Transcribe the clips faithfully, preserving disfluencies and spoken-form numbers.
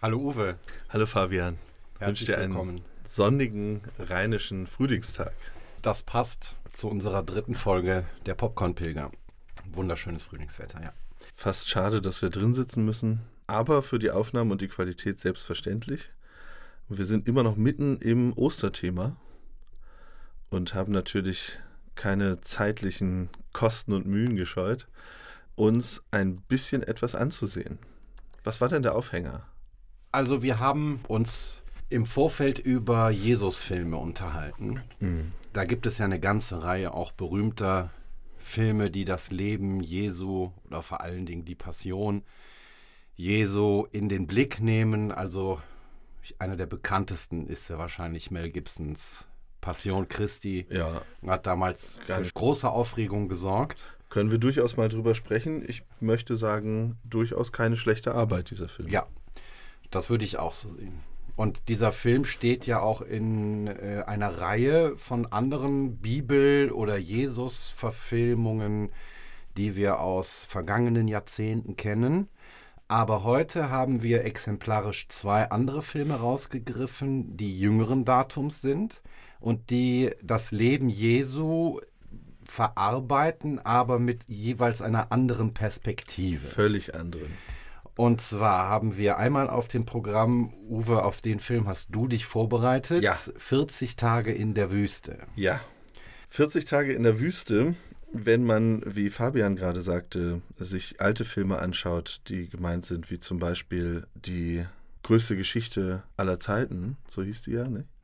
Hallo Uwe. Hallo Fabian. Ich wünsche dir einen willkommen. sonnigen, rheinischen Frühlingstag. Das passt zu unserer dritten Folge der Popcorn-Pilger. Wunderschönes Frühlingswetter, ja. Fast schade, dass wir drin sitzen müssen, aber für die Aufnahmen und die Qualität selbstverständlich. Wir sind immer noch mitten im Osterthema und haben natürlich keine zeitlichen Kosten und Mühen gescheut, uns ein bisschen etwas anzusehen. Was war denn der Aufhänger? Also wir haben uns im Vorfeld über Jesus-Filme unterhalten. Mhm. Da gibt es ja eine ganze Reihe auch berühmter Filme, die das Leben Jesu oder vor allen Dingen die Passion Jesu in den Blick nehmen. Also einer der bekanntesten ist ja wahrscheinlich Mel Gibsons Passion Christi. Ja. Hat damals Gar für nicht. große Aufregung gesorgt. Können wir durchaus mal drüber sprechen. Ich möchte sagen, durchaus keine schlechte Arbeit, dieser Film. Ja, das würde ich auch so sehen. Und dieser Film steht ja auch in äh, einer Reihe von anderen Bibel- oder Jesus-Verfilmungen, die wir aus vergangenen Jahrzehnten kennen. Aber heute haben wir exemplarisch zwei andere Filme rausgegriffen, die jüngeren Datums sind und die das Leben Jesu verarbeiten, aber mit jeweils einer anderen Perspektive. Völlig anderen. Und zwar haben wir einmal auf dem Programm, Uwe, auf den Film hast du dich vorbereitet, Ja. vierzig Tage in der Wüste. Ja. vierzig Tage in der Wüste, wenn man, wie Fabian gerade sagte, sich alte Filme anschaut, die gemeint sind, wie zum Beispiel die größte Geschichte aller Zeiten, so hieß die ja, ne?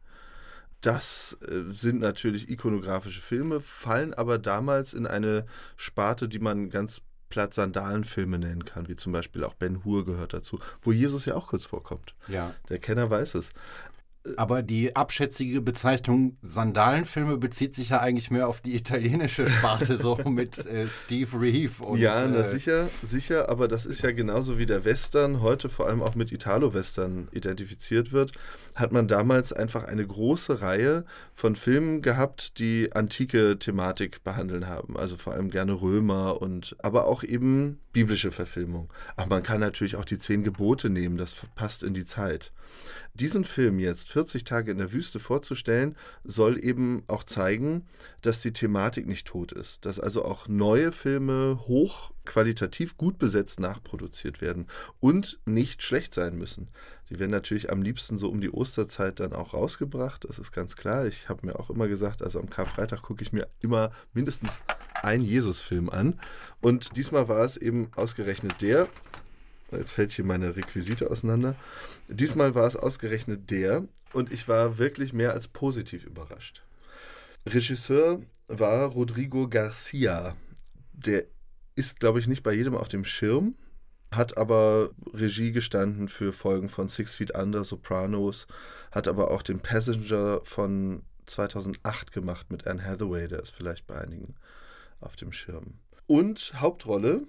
Das äh, sind natürlich ikonografische Filme, fallen aber damals in eine Sparte, die man ganz platt Sandalenfilme nennen kann, wie zum Beispiel auch Ben Hur gehört dazu, wo Jesus ja auch kurz vorkommt. Ja. Der Kenner weiß es. Aber die abschätzige Bezeichnung Sandalenfilme bezieht sich ja eigentlich mehr auf die italienische Sparte, so mit äh, Steve Reeve. Und, ja, na, äh, sicher, sicher, aber das ist ja genauso wie der Western heute vor allem auch mit Italo-Western identifiziert wird, hat man damals einfach eine große Reihe von Filmen gehabt, die antike Thematik behandeln haben. Also vor allem gerne Römer und aber auch eben biblische Verfilmung. Aber man kann natürlich auch die Zehn Gebote nehmen, das passt in die Zeit. Diesen Film jetzt, vierzig Tage in der Wüste, vorzustellen, soll eben auch zeigen, dass die Thematik nicht tot ist. Dass also auch neue Filme hochqualitativ gut besetzt nachproduziert werden und nicht schlecht sein müssen. Die werden natürlich am liebsten so um die Osterzeit dann auch rausgebracht, das ist ganz klar. Ich habe mir auch immer gesagt, also am Karfreitag gucke ich mir immer mindestens einen Jesus-Film an. Und diesmal war es eben ausgerechnet der. Jetzt fällt hier meine Requisite auseinander. Diesmal war es ausgerechnet der und ich war wirklich mehr als positiv überrascht. Regisseur war Rodrigo Garcia. Der ist, glaube ich, nicht bei jedem auf dem Schirm, hat aber Regie gestanden für Folgen von Six Feet Under, Sopranos, hat aber auch den Passenger von zweitausendacht gemacht mit Anne Hathaway, der ist vielleicht bei einigen auf dem Schirm. Und Hauptrolle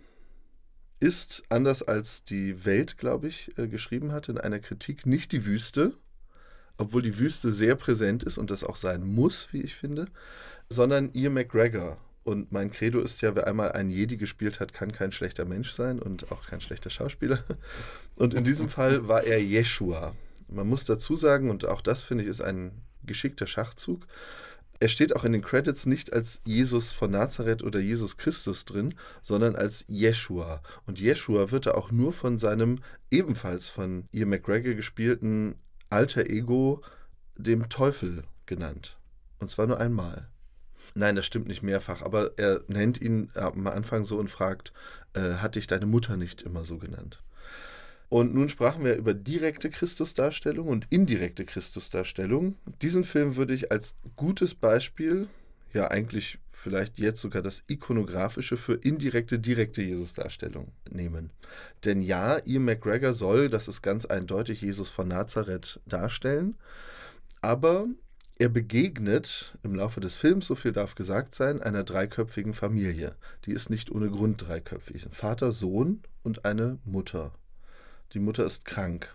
ist, anders als die Welt, glaube ich, äh, geschrieben hat in einer Kritik, nicht die Wüste, obwohl die Wüste sehr präsent ist und das auch sein muss, wie ich finde, sondern Ian McGregor. Und mein Credo ist ja, wer einmal einen Jedi gespielt hat, kann kein schlechter Mensch sein und auch kein schlechter Schauspieler. Und in diesem Fall war er Jeschua. Man muss dazu sagen, und auch das, finde ich, ist ein geschickter Schachzug, er steht auch in den Credits nicht als Jesus von Nazareth oder Jesus Christus drin, sondern als Jeschua. Und Jeschua wird er auch nur von seinem ebenfalls von Ian McGregor gespielten Alter Ego, dem Teufel, genannt. Und zwar nur einmal. Nein, das stimmt nicht mehrfach, aber er nennt ihn am Anfang so und fragt, äh, hat dich deine Mutter nicht immer so genannt? Und nun sprachen wir über direkte Christusdarstellung und indirekte Christusdarstellung. Diesen Film würde ich als gutes Beispiel, ja eigentlich vielleicht jetzt sogar das ikonografische für indirekte, direkte Jesusdarstellung nehmen. Denn ja, Ian McGregor soll, das ist ganz eindeutig, Jesus von Nazareth darstellen, aber er begegnet im Laufe des Films, so viel darf gesagt sein, einer dreiköpfigen Familie. Die ist nicht ohne Grund dreiköpfig. Ein Vater, Sohn und eine Mutter. Die Mutter ist krank.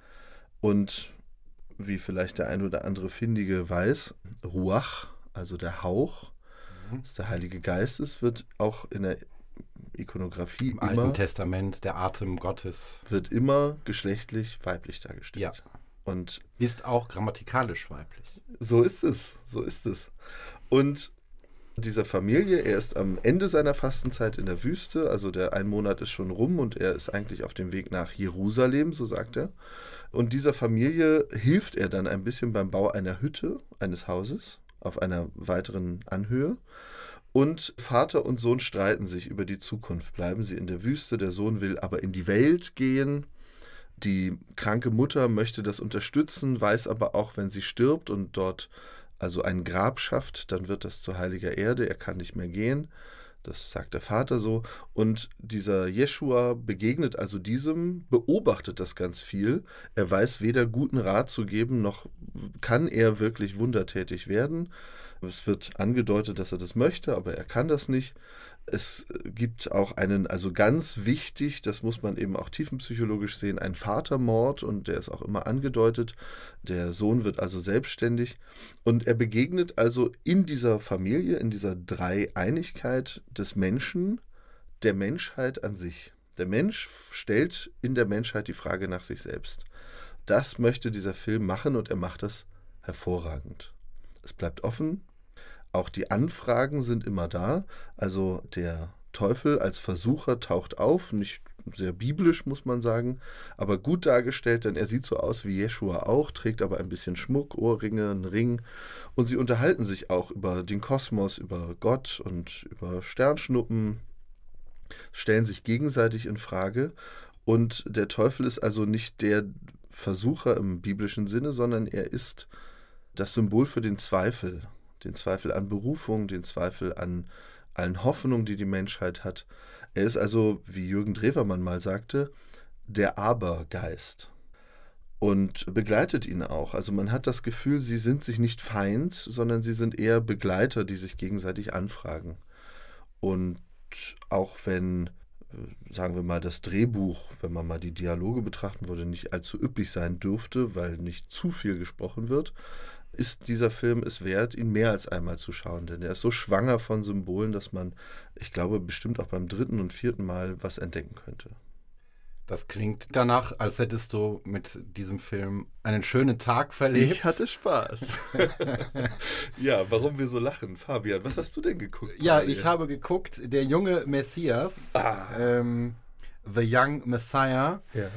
Und wie vielleicht der ein oder andere Findige weiß, Ruach, also der Hauch, mhm. dass der Heilige Geist ist, wird auch in der Ikonografie Im immer, Alten Testament, der Atem Gottes. Wird immer geschlechtlich weiblich dargestellt. Ja. Und ist auch grammatikalisch weiblich. So ist es, so ist es. Und dieser Familie, er ist am Ende seiner Fastenzeit in der Wüste, also der ein Monat ist schon rum und er ist eigentlich auf dem Weg nach Jerusalem, so sagt er. Und dieser Familie hilft er dann ein bisschen beim Bau einer Hütte, eines Hauses, auf einer weiteren Anhöhe. Und Vater und Sohn streiten sich über die Zukunft. Bleiben sie in der Wüste, der Sohn will aber in die Welt gehen. Die kranke Mutter möchte das unterstützen, weiß aber auch, wenn sie stirbt und dort also ein Grab schafft, dann wird das zu heiliger Erde, er kann nicht mehr gehen. Das sagt der Vater so. Und dieser Jeschua begegnet also diesem, beobachtet das ganz viel. Er weiß weder guten Rat zu geben, noch kann er wirklich wundertätig werden. Es wird angedeutet, dass er das möchte, aber er kann das nicht. Es gibt auch einen, also ganz wichtig, das muss man eben auch tiefenpsychologisch sehen, einen Vatermord und der ist auch immer angedeutet. Der Sohn wird also selbstständig und er begegnet also in dieser Familie, in dieser Dreieinigkeit des Menschen, der Menschheit an sich. Der Mensch stellt in der Menschheit die Frage nach sich selbst. Das möchte dieser Film machen und er macht das hervorragend. Es bleibt offen. Auch die Anfragen sind immer da. Also der Teufel als Versucher taucht auf, nicht sehr biblisch, muss man sagen, aber gut dargestellt, denn er sieht so aus wie Jeschua auch, trägt aber ein bisschen Schmuck, Ohrringe, einen Ring. Und sie unterhalten sich auch über den Kosmos, über Gott und über Sternschnuppen, stellen sich gegenseitig in Frage. Und der Teufel ist also nicht der Versucher im biblischen Sinne, sondern er ist das Symbol für den Zweifel. Den Zweifel an Berufung, den Zweifel an allen Hoffnungen, die die Menschheit hat. Er ist also, wie Jürgen Drewermann mal sagte, der Abergeist und begleitet ihn auch. Also man hat das Gefühl, sie sind sich nicht Feind, sondern sie sind eher Begleiter, die sich gegenseitig anfragen. Und auch wenn, sagen wir mal, das Drehbuch, wenn man mal die Dialoge betrachten würde, nicht allzu üppig sein dürfte, weil nicht zu viel gesprochen wird, ist dieser Film es wert, ihn mehr als einmal zu schauen. Denn er ist so schwanger von Symbolen, dass man, ich glaube, bestimmt auch beim dritten und vierten Mal was entdecken könnte. Das klingt danach, als hättest du mit diesem Film einen schönen Tag verlebt. Ich hatte Spaß. Ja, warum wir so lachen. Fabian, was hast du denn geguckt? Ja, ich habe geguckt, der junge Messias, ah. ähm, The Young Messiah, ja.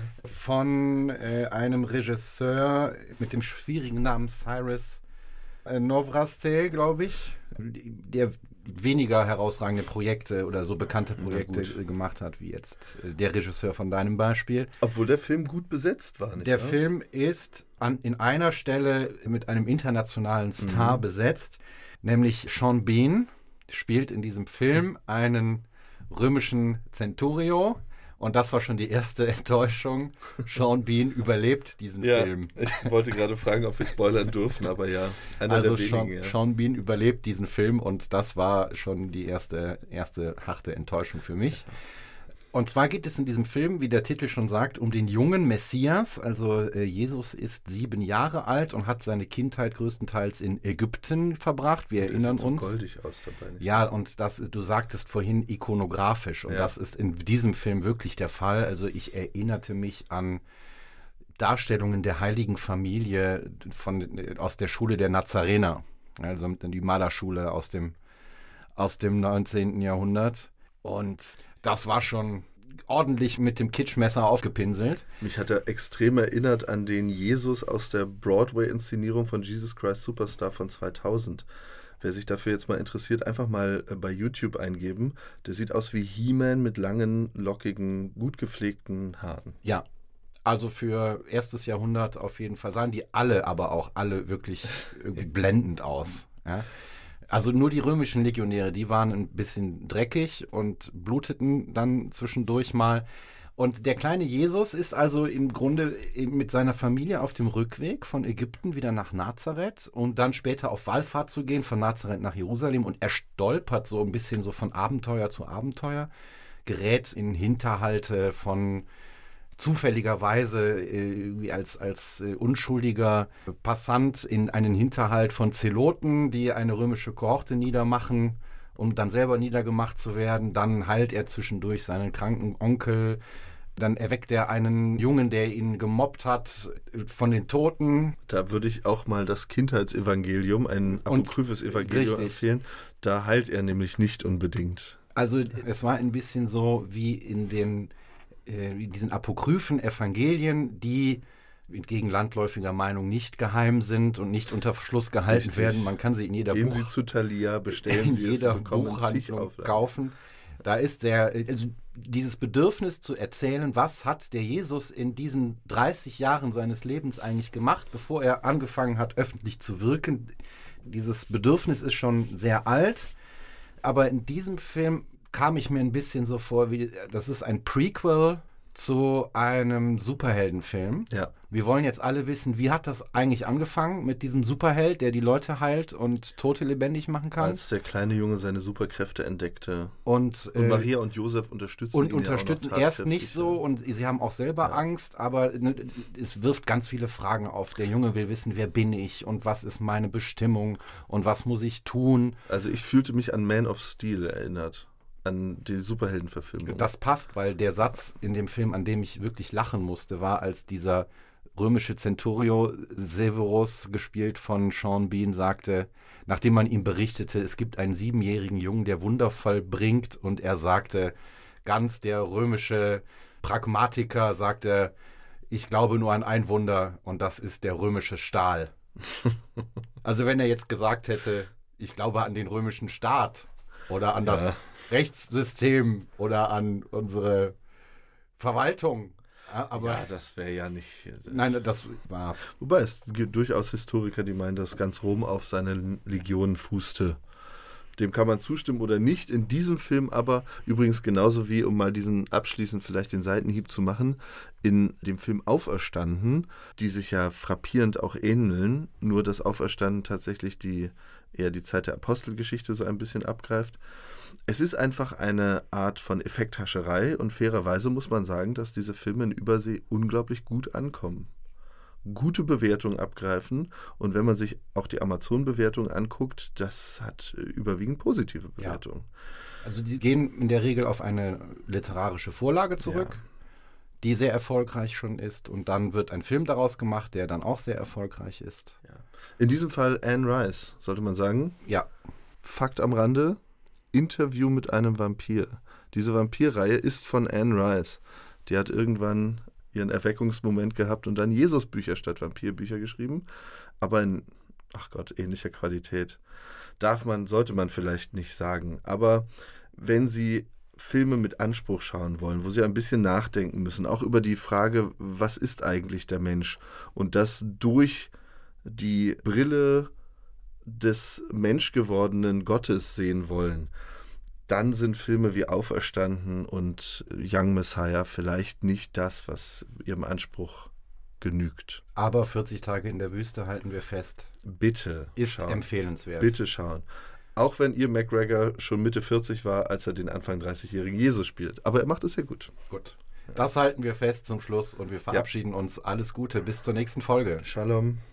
von äh, einem Regisseur mit dem schwierigen Namen Cyrus äh, Nowrasteh, glaube ich, der weniger herausragende Projekte oder so bekannte Projekte gemacht hat, wie jetzt äh, der Regisseur von deinem Beispiel. Obwohl der Film gut besetzt war, nicht Der wahr? Film ist an, in einer Stelle mit einem internationalen Star mhm. besetzt, nämlich Sean Bean spielt in diesem Film einen römischen Centurio. Und das war schon die erste Enttäuschung. Sean Bean überlebt diesen ja, Film. Ich wollte gerade fragen, ob wir spoilern dürfen, aber ja, einer also der wenigen. Sean, ja. Sean Bean überlebt diesen Film und das war schon die erste, erste harte Enttäuschung für mich. Und zwar geht es in diesem Film, wie der Titel schon sagt, um den jungen Messias. Also äh, Jesus ist sieben Jahre alt und hat seine Kindheit größtenteils in Ägypten verbracht. Wir Der erinnern sieht so uns. goldig aus dabei. Nicht? Ja, und das ist, du sagtest vorhin ikonografisch. Und ja. das ist in diesem Film wirklich der Fall. Also ich erinnerte mich an Darstellungen der heiligen Familie von, aus der Schule der Nazarener. Also die Malerschule aus dem, aus dem neunzehnten Jahrhundert. Und das war schon ordentlich mit dem Kitschmesser aufgepinselt. Mich hat er extrem erinnert an den Jesus aus der Broadway-Inszenierung von Jesus Christ Superstar von zweitausend. Wer sich dafür jetzt mal interessiert, einfach mal bei YouTube eingeben. Der sieht aus wie He-Man mit langen, lockigen, gut gepflegten Haaren. Ja, also für erstes Jahrhundert auf jeden Fall. Sahen die alle aber auch alle wirklich irgendwie blendend aus. Ja? Also nur die römischen Legionäre, die waren ein bisschen dreckig und bluteten dann zwischendurch mal. Und der kleine Jesus ist also im Grunde mit seiner Familie auf dem Rückweg von Ägypten wieder nach Nazareth, um dann später auf Wallfahrt zu gehen, von Nazareth nach Jerusalem. Und er stolpert so ein bisschen so von Abenteuer zu Abenteuer, gerät in Hinterhalte von zufälligerweise äh, als, als äh, unschuldiger Passant in einen Hinterhalt von Zeloten, die eine römische Kohorte niedermachen um dann selber niedergemacht zu werden. Dann heilt er zwischendurch seinen kranken Onkel. Dann erweckt er einen Jungen, der ihn gemobbt hat, von den Toten. Da würde ich auch mal das Kindheitsevangelium, ein apokryphes Evangelium empfehlen. Da heilt er nämlich nicht unbedingt. Also es war ein bisschen so wie in den äh, in diesen apokryphen Evangelien, die entgegen landläufiger Meinung nicht geheim sind und nicht unter Verschluss gehalten Richtig. werden. Man kann sie in jeder Gehen Buch, Sie zu Thalia, bestellen in Sie jeder es, bekommen Buchhandlung kaufen. Da ist der, also dieses Bedürfnis zu erzählen, was hat der Jesus in diesen dreißig Jahren seines Lebens eigentlich gemacht, bevor er angefangen hat, öffentlich zu wirken. Dieses Bedürfnis ist schon sehr alt, aber in diesem Film kam ich mir ein bisschen so vor, wie das ist ein Prequel zu einem Superheldenfilm. Ja. Wir wollen jetzt alle wissen, wie hat das eigentlich angefangen mit diesem Superheld, der die Leute heilt und Tote lebendig machen kann? Als der kleine Junge seine Superkräfte entdeckte. Und, und äh, Maria und Josef unterstützen und ihn unterstützen ja auch noch erst nicht so und sie haben auch selber ja. Angst, aber ne, es wirft ganz viele Fragen auf. Der Junge will wissen, wer bin ich und was ist meine Bestimmung und was muss ich tun? Also ich fühlte mich an Man of Steel erinnert. An die Superheldenverfilmung. Das passt, weil der Satz in dem Film, an dem ich wirklich lachen musste, war, als dieser römische Centurio Severus, gespielt von Sean Bean, sagte, nachdem man ihm berichtete, es gibt einen siebenjährigen Jungen, der Wunder vollbringt, und er sagte, ganz der römische Pragmatiker sagte, ich glaube nur an ein Wunder und das ist der römische Stahl. Also wenn er jetzt gesagt hätte, ich glaube an den römischen Staat oder an ja. das Rechtssystem oder an unsere Verwaltung. Ja, aber ja, das wäre ja nicht... Äh, nein, das war... Wobei es gibt durchaus Historiker, die meinen, dass ganz Rom auf seine Legionen fußte. Dem kann man zustimmen oder nicht. In diesem Film aber, übrigens genauso wie, um mal diesen abschließend vielleicht den Seitenhieb zu machen, in dem Film Auferstanden, die sich ja frappierend auch ähneln, nur dass Auferstanden tatsächlich die eher die Zeit der Apostelgeschichte so ein bisschen abgreift. Es ist einfach eine Art von Effekthascherei und fairerweise muss man sagen, dass diese Filme in Übersee unglaublich gut ankommen. Gute Bewertungen abgreifen und wenn man sich auch die Amazon-Bewertung anguckt, das hat überwiegend positive Bewertungen. Ja. Also die gehen in der Regel auf eine literarische Vorlage zurück, ja. die sehr erfolgreich schon ist und dann wird ein Film daraus gemacht, der dann auch sehr erfolgreich ist. Ja. In diesem Fall Anne Rice, sollte man sagen. Ja. Fakt am Rande, Interview mit einem Vampir. Diese Vampirreihe ist von Anne Rice. Die hat irgendwann ihren Erweckungsmoment gehabt und dann Jesus-Bücher statt Vampirbücher geschrieben, aber in, ach Gott, ähnlicher Qualität. Darf man, sollte man vielleicht nicht sagen, aber wenn Sie Filme mit Anspruch schauen wollen, wo Sie ein bisschen nachdenken müssen, auch über die Frage, was ist eigentlich der Mensch und das durch die Brille des menschgewordenen Gottes sehen wollen, dann sind Filme wie Auferstanden und Young Messiah vielleicht nicht das, was ihrem Anspruch genügt. Aber vierzig Tage in der Wüste, halten wir fest. Bitte ist schauen. empfehlenswert. Bitte schauen. Auch wenn ihr McGregor schon Mitte vierzig war, als er den Anfang dreißigjährigen Jesus spielt. Aber er macht es sehr gut. Gut. Das halten wir fest zum Schluss und wir verabschieden ja. uns. Alles Gute. Bis zur nächsten Folge. Shalom.